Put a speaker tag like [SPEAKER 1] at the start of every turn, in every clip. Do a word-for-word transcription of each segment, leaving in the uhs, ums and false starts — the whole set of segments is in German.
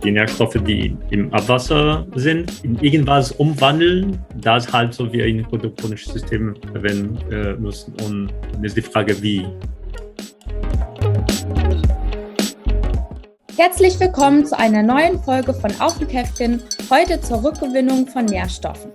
[SPEAKER 1] die Nährstoffe, die im Abwasser sind, in irgendwas umwandeln, das halt so wir in hydroponische Systeme verwenden äh, müssen. Und dann ist die Frage, wie.
[SPEAKER 2] Herzlich willkommen zu einer neuen Folge von Auf dem Käffchen, heute zur Rückgewinnung von Nährstoffen.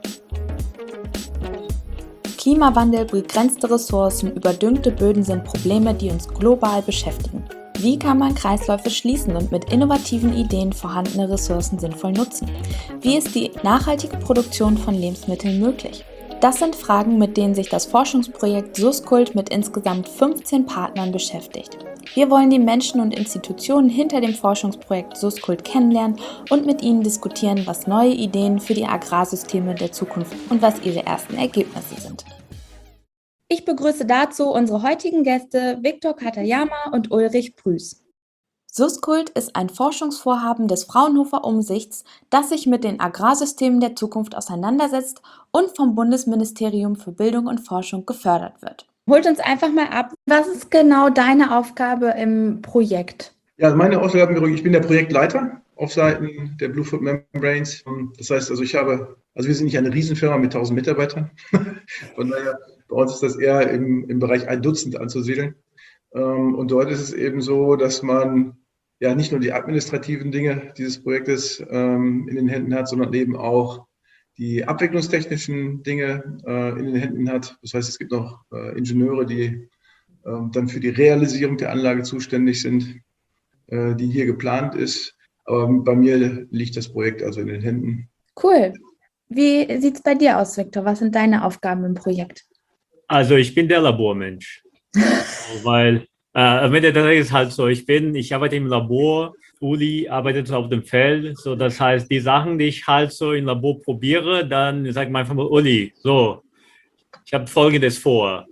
[SPEAKER 2] Klimawandel, begrenzte Ressourcen, überdüngte Böden sind Probleme, die uns global beschäftigen. Wie kann man Kreisläufe schließen und mit innovativen Ideen vorhandene Ressourcen sinnvoll nutzen? Wie ist die nachhaltige Produktion von Lebensmitteln möglich? Das sind Fragen, mit denen sich das Forschungsprojekt SUSCULT mit insgesamt fünfzehn Partnern beschäftigt. Wir wollen die Menschen und Institutionen hinter dem Forschungsprojekt SUSCULT kennenlernen und mit ihnen diskutieren, was neue Ideen für die Agrarsysteme der Zukunft und was ihre ersten Ergebnisse sind. Ich begrüße dazu unsere heutigen Gäste Viktor Katayama und Ulrich Prüß. SUSCULT ist ein Forschungsvorhaben des Fraunhofer Umsichts, das sich mit den Agrarsystemen der Zukunft auseinandersetzt und vom Bundesministerium für Bildung und Forschung gefördert wird. Holt uns einfach mal ab, was ist genau deine Aufgabe im Projekt?
[SPEAKER 3] Ja, meine Aufgabe, ich bin der Projektleiter auf Seiten der Bluefoot Membranes. Das heißt, also ich habe, also wir sind nicht eine Riesenfirma mit tausend Mitarbeitern. Von daher, bei uns ist das eher im, im Bereich ein Dutzend anzusiedeln. Und dort ist es eben so, dass man ja nicht nur die administrativen Dinge dieses Projektes in den Händen hat, sondern eben auch die abwicklungstechnischen Dinge äh, in den Händen hat. Das heißt, es gibt noch äh, Ingenieure, die äh, dann für die Realisierung der Anlage zuständig sind, äh, die hier geplant ist. Aber bei mir liegt das Projekt also in den Händen.
[SPEAKER 2] Cool. Wie sieht es bei dir aus, Viktor? Was sind deine Aufgaben im Projekt?
[SPEAKER 1] Also ich bin der Labormensch, weil äh, am Ende des Tages ist halt so, ich bin, ich arbeite im Labor, Uli arbeitet auf dem Feld, so das heißt, die Sachen, die ich halt so im Labor probiere, dann sage ich einfach mal, Uli, so, ich habe Folgendes vor.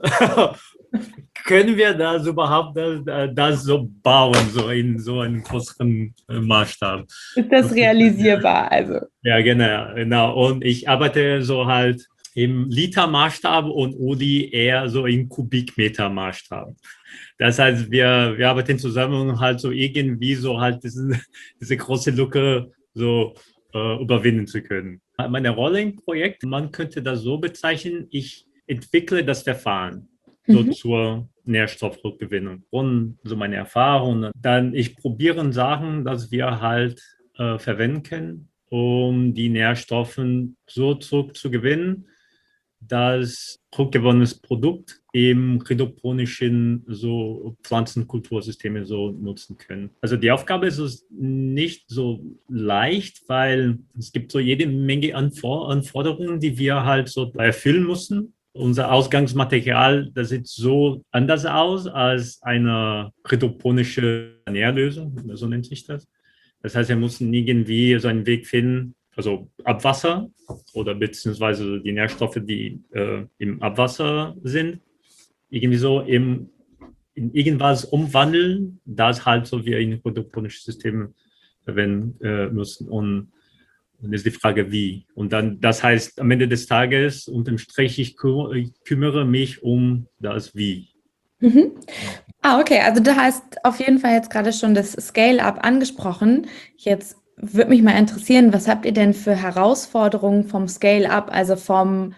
[SPEAKER 1] Können wir das überhaupt das, das so bauen, so in so einem größeren Maßstab?
[SPEAKER 2] Ist das realisierbar? Also?
[SPEAKER 1] Ja, genau, genau. Und ich arbeite so halt im Liter-Maßstab und Uli eher so im Kubikmeter-Maßstab. Das heißt, wir, wir arbeiten zusammen, um halt so irgendwie so halt diese, diese große Lücke so äh, überwinden zu können. Meine Rolle im Projekt, man könnte das so bezeichnen, ich entwickle das Verfahren so mhm. zur Nährstoffrückgewinnung und so meine Erfahrungen. Dann ich probiere Sachen, dass wir halt äh, verwenden können, um die Nährstoffe so zurückzugewinnen, dass rückgewonnenes Produkt im hydroponischen so Pflanzenkultursysteme so nutzen können. Also die Aufgabe ist es nicht so leicht, weil es gibt so jede Menge Anforderungen, die wir halt so erfüllen müssen. Unser Ausgangsmaterial, das sieht so anders aus als eine hydroponische Nährlösung, so nennt sich das. Das heißt, wir müssen irgendwie so einen Weg finden, also Abwasser oder beziehungsweise die Nährstoffe, die äh, im Abwasser sind, irgendwie so im, in irgendwas umwandeln, das halt so wir in hydroponische Systeme verwenden äh, müssen. Und dann ist die Frage, wie. Und dann, das heißt, am Ende des Tages, unterm Strich, ich, kü- ich kümmere mich um das Wie.
[SPEAKER 2] Mhm. Ah, okay. Also du hast auf jeden Fall jetzt gerade schon das Scale-Up angesprochen. Jetzt würde mich mal interessieren, was habt ihr denn für Herausforderungen vom Scale-Up, also vom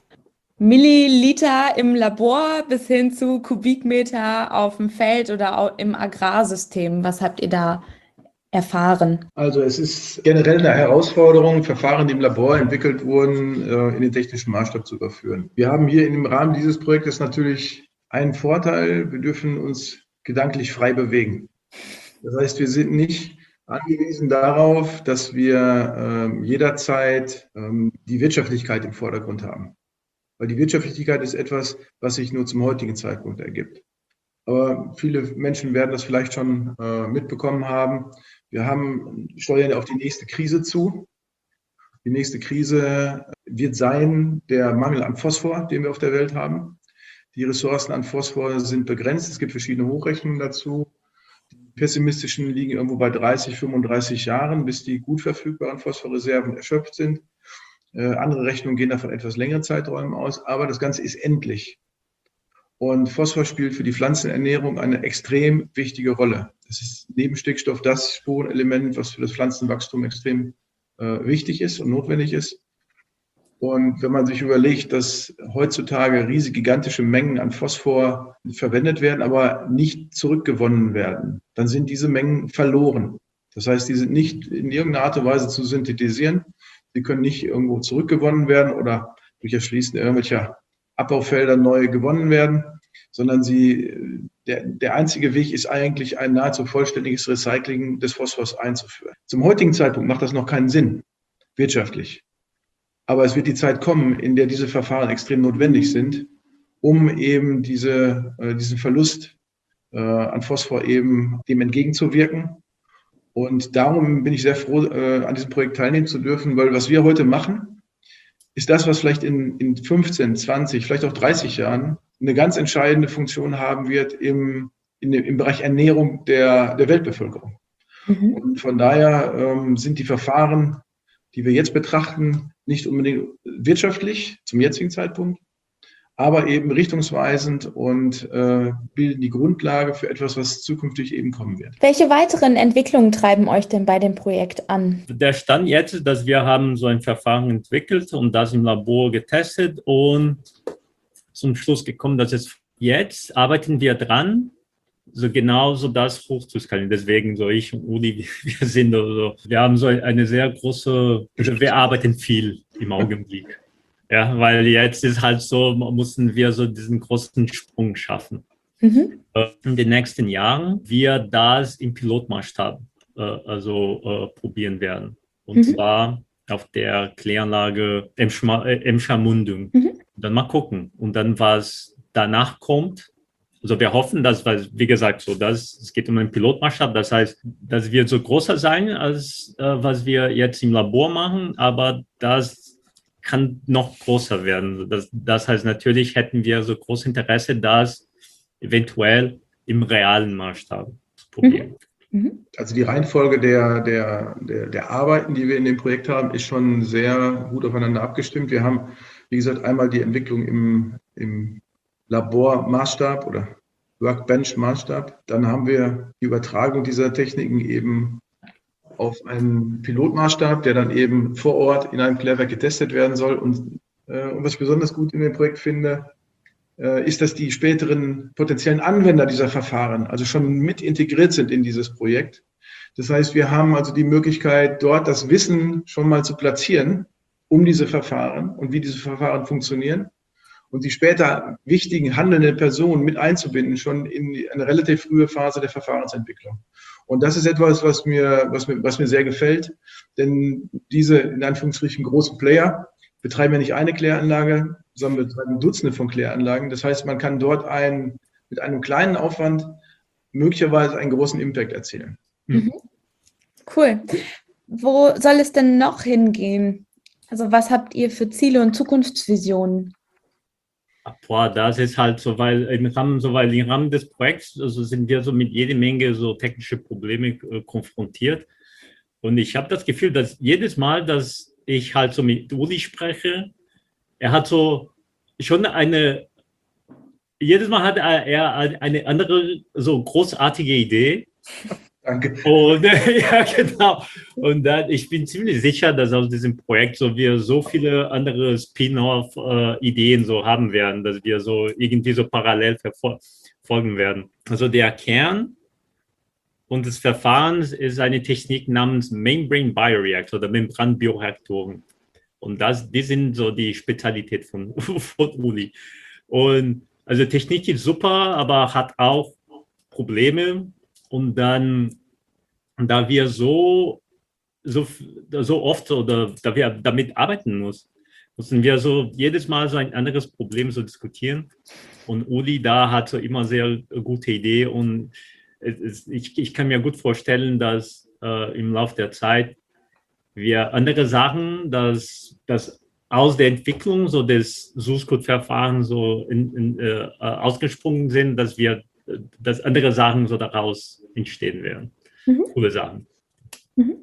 [SPEAKER 2] Milliliter im Labor bis hin zu Kubikmeter auf dem Feld oder im Agrarsystem? Was habt ihr da erfahren?
[SPEAKER 3] Also es ist generell eine Herausforderung, Verfahren, die im Labor entwickelt wurden, in den technischen Maßstab zu überführen. Wir haben hier im Rahmen dieses Projektes natürlich einen Vorteil, wir dürfen uns gedanklich frei bewegen. Das heißt, wir sind nicht angewiesen darauf, dass wir ähm, jederzeit ähm, die Wirtschaftlichkeit im Vordergrund haben. Weil die Wirtschaftlichkeit ist etwas, was sich nur zum heutigen Zeitpunkt ergibt. Aber viele Menschen werden das vielleicht schon äh, mitbekommen haben. Wir haben, steuern auf die nächste Krise zu. Die nächste Krise wird sein der Mangel an Phosphor, den wir auf der Welt haben. Die Ressourcen an Phosphor sind begrenzt. Es gibt verschiedene Hochrechnungen dazu. Die pessimistischen liegen irgendwo bei dreißig, fünfunddreißig Jahren, bis die gut verfügbaren Phosphorreserven erschöpft sind. Äh, andere Rechnungen gehen davon etwas längere Zeiträume aus, aber das Ganze ist endlich. Und Phosphor spielt für die Pflanzenernährung eine extrem wichtige Rolle. Das ist neben Stickstoff das Spurenelement, was für das Pflanzenwachstum extrem äh, wichtig ist und notwendig ist. Und wenn man sich überlegt, dass heutzutage riesige, gigantische Mengen an Phosphor verwendet werden, aber nicht zurückgewonnen werden, dann sind diese Mengen verloren. Das heißt, die sind nicht in irgendeiner Art und Weise zu synthetisieren. Sie können nicht irgendwo zurückgewonnen werden oder durch Erschließen irgendwelcher Abbaufelder neu gewonnen werden, sondern sie, der, der einzige Weg ist eigentlich, ein nahezu vollständiges Recycling des Phosphors einzuführen. Zum heutigen Zeitpunkt macht das noch keinen Sinn, wirtschaftlich. Aber es wird die Zeit kommen, in der diese Verfahren extrem notwendig sind, um eben diese, äh, diesen Verlust äh, an Phosphor eben dem entgegenzuwirken. Und darum bin ich sehr froh, äh, an diesem Projekt teilnehmen zu dürfen, weil was wir heute machen, ist das, was vielleicht in, in fünfzehn, zwanzig, vielleicht auch dreißig Jahren eine ganz entscheidende Funktion haben wird im, in, im Bereich Ernährung der, der Weltbevölkerung. Mhm. Und von daher ähm, sind die Verfahren, die wir jetzt betrachten, nicht unbedingt wirtschaftlich zum jetzigen Zeitpunkt, aber eben richtungsweisend und äh, bilden die Grundlage für etwas, was zukünftig eben kommen wird.
[SPEAKER 2] Welche weiteren Entwicklungen treiben euch denn bei dem Projekt an?
[SPEAKER 1] Der Stand jetzt, dass wir haben so ein Verfahren entwickelt und das im Labor getestet und zum Schluss gekommen, dass es jetzt arbeiten wir dran, so genauso das hochzuskalieren. Deswegen so ich und Uli, wir sind so, wir haben so eine sehr große, also wir arbeiten viel im Augenblick. Ja, weil jetzt ist halt so, mussten wir so diesen großen Sprung schaffen. Mhm. In den nächsten Jahren wir das im Pilotmaßstab äh, also äh, probieren werden. Und mhm. zwar auf der Kläranlage Emscher Mundung. Mhm. Dann mal gucken. Und dann, was danach kommt, also wir hoffen, dass, weil, wie gesagt, so, dass, es geht um einen Pilotmaßstab, das heißt, das wird so größer sein, als äh, was wir jetzt im Labor machen, aber das kann noch größer werden. Das, das heißt, natürlich hätten wir so großes Interesse, das eventuell im realen Maßstab zu probieren.
[SPEAKER 3] Mhm. Also die Reihenfolge der, der, der, der Arbeiten, die wir in dem Projekt haben, ist schon sehr gut aufeinander abgestimmt. Wir haben, wie gesagt, einmal die Entwicklung im, im Labormaßstab oder Workbench-Maßstab. Dann haben wir die Übertragung dieser Techniken eben auf einen Pilotmaßstab, der dann eben vor Ort in einem Klärwerk getestet werden soll. Und, äh, und was ich besonders gut in dem Projekt finde, äh, ist, dass die späteren potenziellen Anwender dieser Verfahren also schon mit integriert sind in dieses Projekt. Das heißt, wir haben also die Möglichkeit, dort das Wissen schon mal zu platzieren um diese Verfahren und wie diese Verfahren funktionieren und die später wichtigen handelnden Personen mit einzubinden, schon in eine relativ frühe Phase der Verfahrensentwicklung. Und das ist etwas, was mir, was mir, was mir sehr gefällt, denn diese, in Anführungsstrichen, großen Player betreiben ja nicht eine Kläranlage, sondern betreiben Dutzende von Kläranlagen. Das heißt, man kann dort ein, mit einem kleinen Aufwand möglicherweise einen großen Impact erzielen.
[SPEAKER 2] Mhm. Cool. Wo soll es denn noch hingehen? Also was habt ihr für Ziele und Zukunftsvisionen?
[SPEAKER 1] Boah, das ist halt so, weil im Rahmen, so, weil im Rahmen des Projekts also sind wir so mit jede Menge so technische Probleme äh, konfrontiert. Und ich habe das Gefühl, dass jedes Mal, dass ich halt so mit Uli spreche, er hat so schon eine, jedes Mal hat er eine andere, so großartige Idee.
[SPEAKER 3] Danke.
[SPEAKER 1] Und ja, genau. Und dann, ich bin ziemlich sicher, dass aus diesem Projekt so wir so viele andere Spin-off-Ideen so haben werden, dass wir so irgendwie so parallel verfolgen werden. Also der Kern und des Verfahrens ist eine Technik namens Membrane Bioreactor oder Membranbioreaktoren. Und das, die sind so die Spezialität von, von Uli. Und also Technik ist super, aber hat auch Probleme. Und dann, da wir so, so, so oft oder da wir damit arbeiten müssen, müssen wir so jedes Mal so ein anderes Problem so diskutieren. Und Uli da hat so immer sehr gute Idee. Und es, ich, ich kann mir gut vorstellen, dass äh, im Laufe der Zeit wir andere Sachen, dass, dass aus der Entwicklung so des Source-Code-Verfahrens so in, in, äh, ausgesprungen sind, dass wir dass andere Sachen so daraus entstehen werden. Mhm. Coole Sachen.
[SPEAKER 3] Mhm.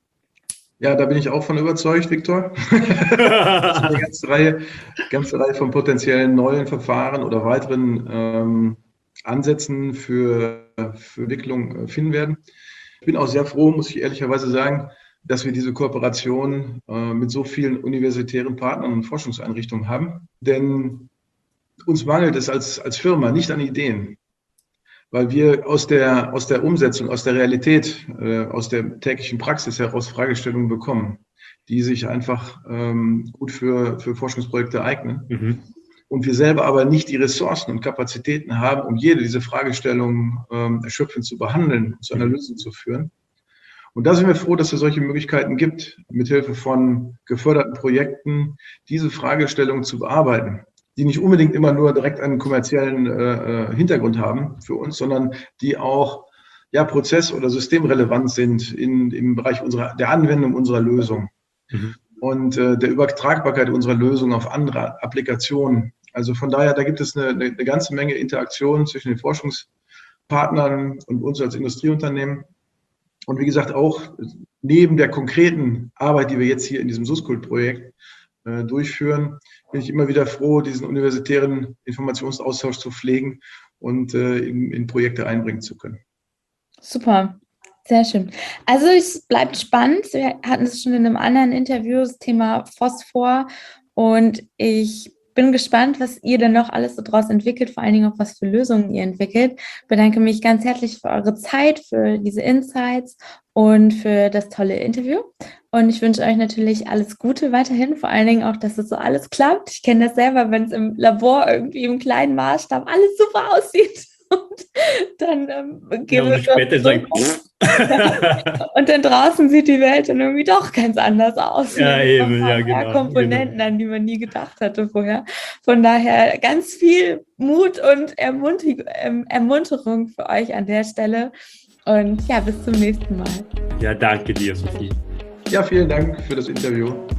[SPEAKER 3] Ja, da bin ich auch von überzeugt, Viktor. Also eine ganze Reihe, ganze Reihe von potenziellen neuen Verfahren oder weiteren ähm, Ansätzen für, für Entwicklung finden werden. Ich bin auch sehr froh, muss ich ehrlicherweise sagen, dass wir diese Kooperation äh, mit so vielen universitären Partnern und Forschungseinrichtungen haben. Denn uns mangelt es als, als Firma nicht an Ideen, weil wir aus der, aus der Umsetzung, aus der Realität, äh, aus der täglichen Praxis heraus Fragestellungen bekommen, die sich einfach ähm, gut für, für Forschungsprojekte eignen. Mhm. Und wir selber aber nicht die Ressourcen und Kapazitäten haben, um jede dieser Fragestellungen ähm, erschöpfend zu behandeln, zu einer Lösung zu führen. Und da sind wir froh, dass es solche Möglichkeiten gibt, mithilfe von geförderten Projekten diese Fragestellungen zu bearbeiten, die nicht unbedingt immer nur direkt einen kommerziellen äh, Hintergrund haben für uns, sondern die auch ja, prozess- oder systemrelevant sind in, im Bereich unserer, der Anwendung unserer Lösung mhm. und äh, der Übertragbarkeit unserer Lösung auf andere Applikationen. Also von daher, da gibt es eine, eine ganze Menge Interaktion zwischen den Forschungspartnern und uns als Industrieunternehmen. Und wie gesagt, auch neben der konkreten Arbeit, die wir jetzt hier in diesem SUSCULT-Projekt äh, durchführen, bin ich immer wieder froh, diesen universitären Informationsaustausch zu pflegen und äh, in, in Projekte einbringen zu können.
[SPEAKER 2] Super, sehr schön. Also es bleibt spannend. Wir hatten es schon in einem anderen Interview, das Thema Phosphor. Und ich bin gespannt, was ihr denn noch alles so draus entwickelt, vor allen Dingen auch was für Lösungen ihr entwickelt. Ich bedanke mich ganz herzlich für eure Zeit, für diese Insights und für das tolle Interview. Und ich wünsche euch natürlich alles Gute weiterhin, vor allen Dingen auch, dass es so alles klappt. Ich kenne das selber, wenn es im Labor irgendwie im kleinen Maßstab alles super aussieht. Und dann ähm, geht ja,
[SPEAKER 1] und später so
[SPEAKER 2] und dann draußen sieht die Welt dann irgendwie doch ganz anders aus.
[SPEAKER 1] Ja, eben, ja, genau.
[SPEAKER 2] Komponenten,
[SPEAKER 1] genau.
[SPEAKER 2] an die man nie gedacht hatte vorher. Von daher ganz viel Mut und Ermunterung, ähm, Ermunterung für euch an der Stelle. Und ja, bis zum nächsten Mal.
[SPEAKER 1] Ja, danke dir, Sophie.
[SPEAKER 3] Ja, vielen Dank für das Interview.